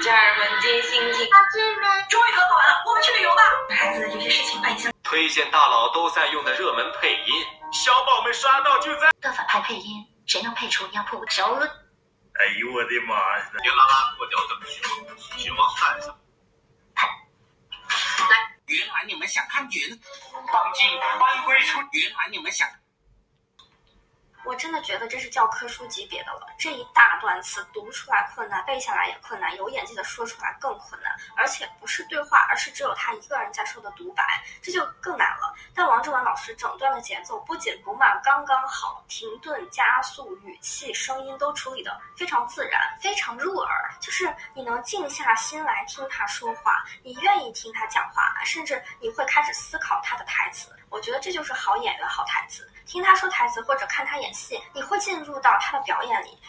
这儿文静心情。 终于考完了，我们去旅游吧。 孩子有些事情把影响。 推荐大佬都在用的热门配音，小宝们刷到就在。 的反派配音，谁能配出杨浦小恩？ 哎呦我的妈呀！ 别拉拉破掉等失望蛋上。 原来你们想看云，当今班规出，原来你们想。 我真的觉得这是教科书级别的了，这一大段词读出来困难，背下来也困难，有演技的说出来更困难，而且不是对话，而是只有他一个人在说的独白，这就更难了。但王志文老师整段的节奏不紧不慢，刚刚好，停顿、加速、语气、声音都处理得非常自然，非常入耳，就是你能静下心来听他说话，你愿意听他讲话，甚至你会开始思考他的台词。我觉得这就是好演员好台词，听他说台词或者看他演戏，你会进入到他的表演里，